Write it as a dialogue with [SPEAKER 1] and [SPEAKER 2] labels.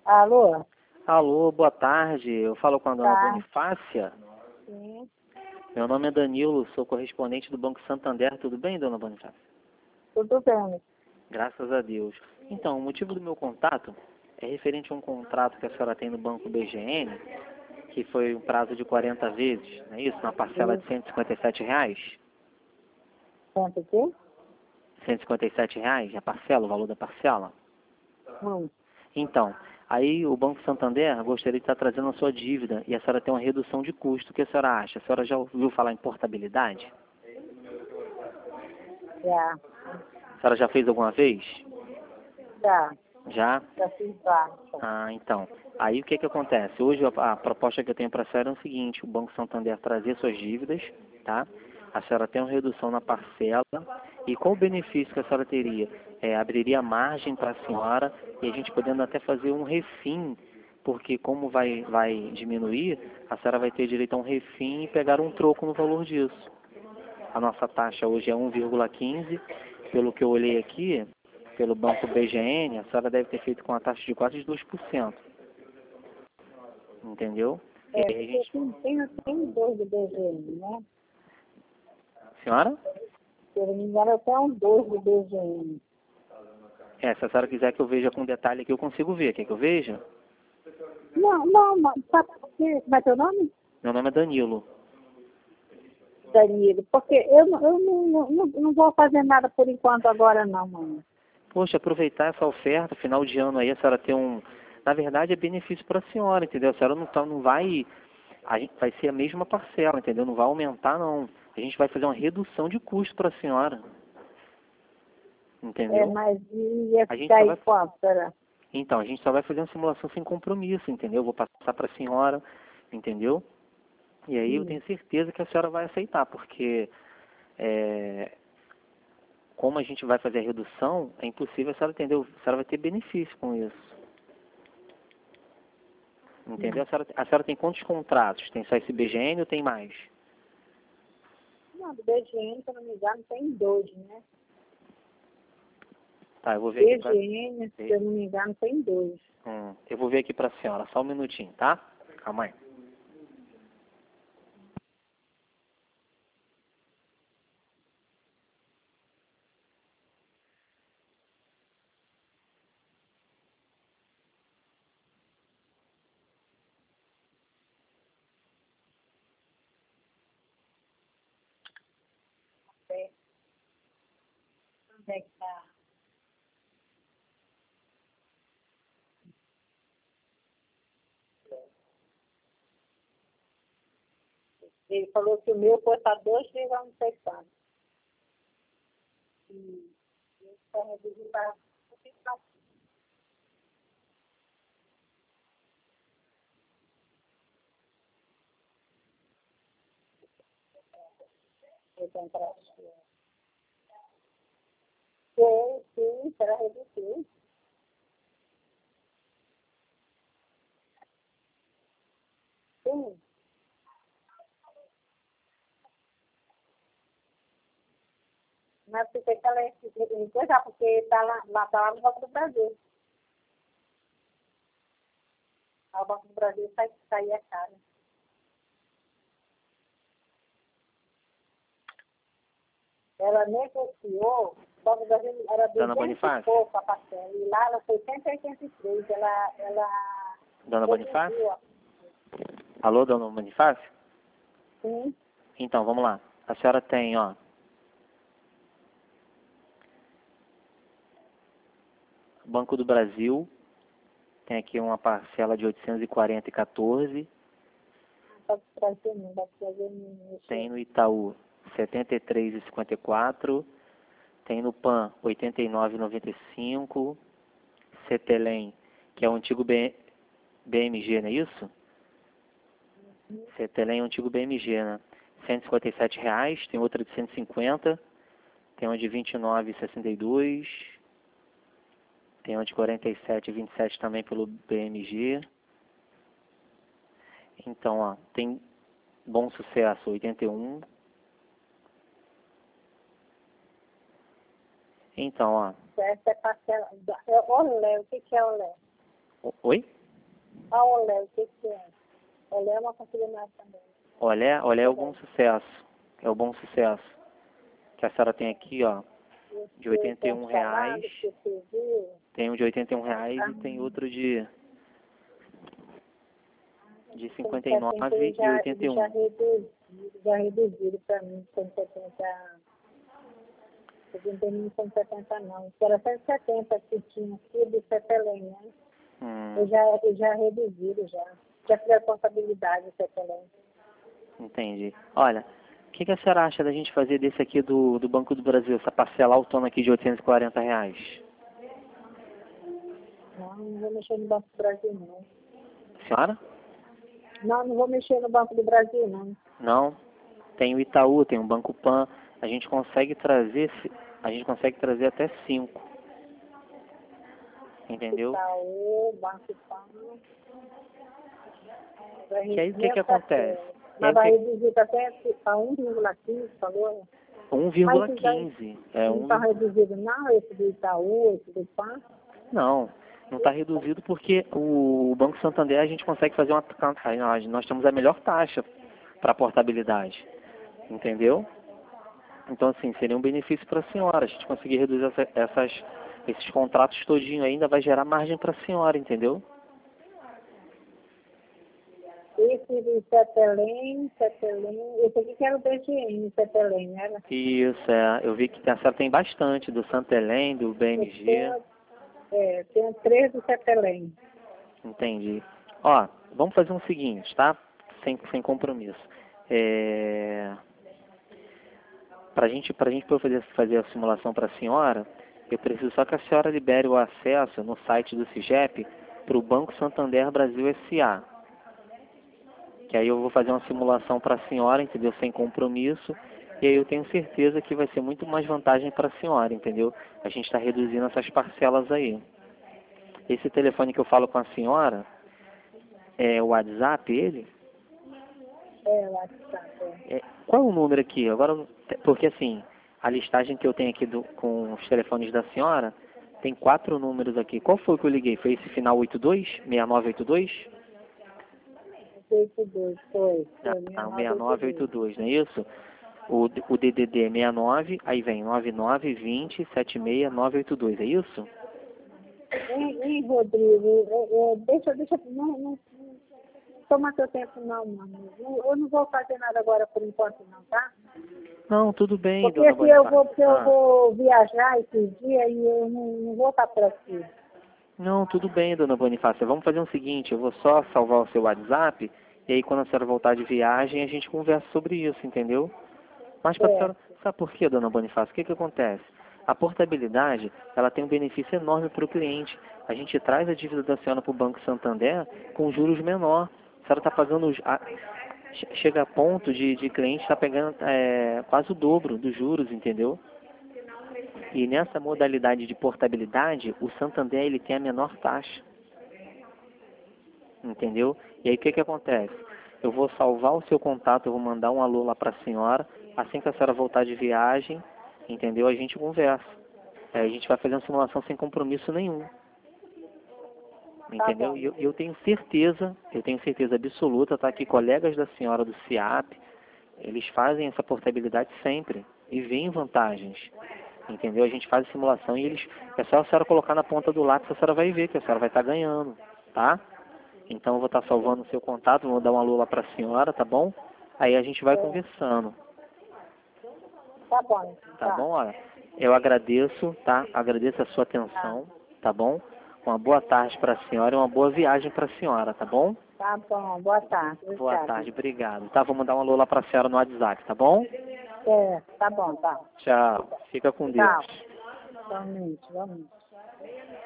[SPEAKER 1] Alô?
[SPEAKER 2] Alô, boa tarde. Eu falo com a dona
[SPEAKER 1] Tá.
[SPEAKER 2] Bonifácia.
[SPEAKER 1] Sim.
[SPEAKER 2] Meu nome é Danilo, sou correspondente do Banco Santander. Tudo bem, dona Bonifácia?
[SPEAKER 1] Tudo bem.
[SPEAKER 2] Graças a Deus. Então, o motivo do meu contato é referente a um contrato que a senhora tem no Banco BGN, que foi um prazo de 40 vezes, não é isso? Na parcela de R$ 157.
[SPEAKER 1] Quanto quê?
[SPEAKER 2] R$ 157 a parcela, o valor da parcela.
[SPEAKER 1] Hum.
[SPEAKER 2] Então, aí o Banco Santander gostaria de estar trazendo a sua dívida e a senhora tem uma redução de custo. O que a senhora acha? A senhora já ouviu falar em portabilidade?
[SPEAKER 1] Já.
[SPEAKER 2] A senhora já fez alguma vez?
[SPEAKER 1] Já.
[SPEAKER 2] Já?
[SPEAKER 1] Já fiz vários.
[SPEAKER 2] Ah, então. Aí o que acontece? Hoje a proposta que eu tenho para a senhora é o seguinte: o Banco Santander trazer suas dívidas, tá? A senhora tem uma redução na parcela. E qual o benefício que a senhora teria? Abriria margem para a senhora e a gente podendo até fazer um refim, porque como vai diminuir, a senhora vai ter direito a um refim e pegar um troco no valor disso. A nossa taxa hoje é 1,15. Pelo que eu olhei aqui, pelo Banco BGN, a senhora deve ter feito com a taxa de quase 2%. Entendeu? E aí a
[SPEAKER 1] Porque
[SPEAKER 2] gente...
[SPEAKER 1] tem dois do BGN, né?
[SPEAKER 2] Senhora?
[SPEAKER 1] Se eu não me engano, eu tenho dois do BGN.
[SPEAKER 2] Se a senhora quiser que eu veja com detalhe aqui, eu consigo ver. Quer que eu veja?
[SPEAKER 1] Não. Sabe por quê? Como é teu nome?
[SPEAKER 2] Meu nome é Danilo.
[SPEAKER 1] Danilo. Porque eu não vou fazer nada por enquanto agora, não, mãe.
[SPEAKER 2] Poxa, aproveitar essa oferta, final de ano aí, a senhora tem um... Na verdade, é benefício para a senhora, entendeu? A senhora não vai... A gente vai ser a mesma parcela, entendeu? Não vai aumentar, não. A gente vai fazer uma redução de custo para a senhora. Entendeu?
[SPEAKER 1] Mas ia
[SPEAKER 2] A gente
[SPEAKER 1] ficar
[SPEAKER 2] só
[SPEAKER 1] aí
[SPEAKER 2] vai...
[SPEAKER 1] quanto, será?
[SPEAKER 2] Então, a gente só vai fazer uma simulação sem compromisso, entendeu? Vou passar para a senhora, entendeu? E aí eu tenho certeza que a senhora vai aceitar, porque como a gente vai fazer a redução, é impossível a senhora entender. A senhora vai ter benefício com isso. Entendeu? A senhora tem quantos contratos? Tem só esse BGN ou tem mais?
[SPEAKER 1] Não, do BGN, se eu não me engano, tem dois, né?
[SPEAKER 2] Tá, eu vou ver aqui pra...
[SPEAKER 1] BGN, se eu não me engano, tem dois.
[SPEAKER 2] Eu vou ver aqui para a senhora, só um minutinho, tá? Calma aí.
[SPEAKER 1] Onde é que tá? Ele falou que o meu custa 2, não sei quanto. E eu só reduzi para... Eu comprar. Sim, será reduzir. Sim. Mas porque ela é coisa, porque está lá no Banco do Brasil. O Banco do Brasil sai a cara. Ela negociou, o Banco do Brasil era
[SPEAKER 2] Dona
[SPEAKER 1] 200 e
[SPEAKER 2] Bonifácio?
[SPEAKER 1] pouco a parcela, e lá ela foi 183. Ela
[SPEAKER 2] Dona Bonifácio?
[SPEAKER 1] reduziu.
[SPEAKER 2] Alô, dona Bonifácio?
[SPEAKER 1] Sim.
[SPEAKER 2] Então, vamos lá. A senhora tem, ó, Banco do Brasil, tem aqui uma parcela de 840,14.
[SPEAKER 1] Pode trazer, não dá para fazer
[SPEAKER 2] Tem no Itaú 73,54. Tem no PAN 89,95. Cetelem, que é o antigo BMG, não é isso? Cetelem é o antigo BMG, né? R$ 157. Tem outra de 150. Tem uma de 29,62. Tem uma de 47,27 também pelo BMG. Então, ó, tem Bom Sucesso 81. Então, ó.
[SPEAKER 1] essa é parcela. É olé, o que é olé?
[SPEAKER 2] Oi?
[SPEAKER 1] A Olé, o que é? Olé é uma conciliação também.
[SPEAKER 2] Olé é o Bom Sucesso. É o Bom Sucesso. Que a senhora tem aqui, ó, de R$ 81. Tem um de R$ 81 e tem outro de 59 e 81.
[SPEAKER 1] Já reduziram para mim, 170 não. Que era 170 que tinha aqui do Cepelém, né? Eu já reduziram já. Já fiz a contabilidade do Cepelém.
[SPEAKER 2] Entendi. Olha, o que a senhora acha da gente fazer desse aqui do Banco do Brasil, essa parcela autônoma aqui de R$ 840?
[SPEAKER 1] Não vou mexer no Banco do Brasil, não.
[SPEAKER 2] Senhora?
[SPEAKER 1] Não vou mexer no Banco do Brasil, não.
[SPEAKER 2] Não. Tem o Itaú, tem o Banco Pan. A gente consegue trazer até 5. Entendeu?
[SPEAKER 1] Itaú, Banco Pan.
[SPEAKER 2] Que aí o que acontece?
[SPEAKER 1] Mas vai reduzir até para 1,15, falou?
[SPEAKER 2] 1,15.
[SPEAKER 1] Não está reduzido não, esse do Itaú, esse do PAN?
[SPEAKER 2] Não está reduzido porque o Banco Santander a gente consegue fazer nós temos a melhor taxa para portabilidade, entendeu? Então assim, seria um benefício para a senhora, a gente conseguir reduzir esses contratos todinho ainda vai gerar margem para a senhora, entendeu?
[SPEAKER 1] Esse do Cepelém, esse aqui que era o BGN, Cepelém, né?
[SPEAKER 2] Isso, eu vi que a senhora tem bastante, do Santelém, do BMG.
[SPEAKER 1] Tem 3 do Cepelém.
[SPEAKER 2] Entendi. Ó, vamos fazer o seguinte, tá? Sem compromisso. Pra gente poder fazer a simulação para a senhora, eu preciso só que a senhora libere o acesso no site do CIGEP para o Banco Santander Brasil S.A. Que aí eu vou fazer uma simulação para a senhora, entendeu? Sem compromisso. E aí eu tenho certeza que vai ser muito mais vantagem para a senhora, entendeu? A gente está reduzindo essas parcelas aí. Esse telefone que eu falo com a senhora, é o WhatsApp, ele?
[SPEAKER 1] O WhatsApp.
[SPEAKER 2] Qual é o número aqui? Agora, porque assim, a listagem que eu tenho aqui com os telefones da senhora, tem 4 números aqui. Qual foi que eu liguei? Foi esse final 82? 6982?
[SPEAKER 1] 82, foi.
[SPEAKER 2] O 6982, não é isso? O DDD é 69, aí vem 9920 76982, é isso?
[SPEAKER 1] Rodrigo, deixa, não toma seu tempo não, mano. Eu não vou fazer nada agora por enquanto não, tá?
[SPEAKER 2] Não, tudo bem,
[SPEAKER 1] porque
[SPEAKER 2] dona
[SPEAKER 1] Porque eu vou viajar esses dias e eu não vou estar por aqui.
[SPEAKER 2] Não, tudo bem, dona Bonifácia. Vamos fazer o seguinte, eu vou só salvar o seu WhatsApp, e aí quando a senhora voltar de viagem, a gente conversa sobre isso, entendeu? Mas para a senhora, sabe por quê, dona Bonifácia? O que acontece? A portabilidade, ela tem um benefício enorme para o cliente. A gente traz a dívida da senhora para o Banco Santander com juros menor. A senhora está pagando, chega a ponto de cliente estar pegando quase o dobro dos juros, entendeu? E nessa modalidade de portabilidade, o Santander ele tem a menor taxa. Entendeu? E aí o que acontece? Eu vou salvar o seu contato, eu vou mandar um alô lá para a senhora. Assim que a senhora voltar de viagem, entendeu? A gente conversa. A gente vai fazer uma simulação sem compromisso nenhum. Entendeu? E eu tenho certeza absoluta, tá? Que colegas da senhora do CIAP, eles fazem essa portabilidade sempre e veem vantagens. Entendeu? A gente faz a simulação e é só a senhora colocar na ponta do lápis, a senhora vai ver que a senhora vai estar ganhando, tá? Então eu vou estar salvando o seu contato, vou dar um alô lá para a senhora, tá bom? Aí a gente vai conversando.
[SPEAKER 1] Tá bom.
[SPEAKER 2] Tá bom? Olha, eu agradeço, tá? Agradeço a sua atenção, tá bom? Uma boa tarde para a senhora e uma boa viagem para a senhora, tá bom?
[SPEAKER 1] Tá bom, boa tarde.
[SPEAKER 2] Boa tarde, obrigado. Tá, vou mandar um alô lá para a senhora no WhatsApp, tá bom?
[SPEAKER 1] Tá bom, tá.
[SPEAKER 2] Tchau, fica com Deus.
[SPEAKER 1] Tchau. Vamos.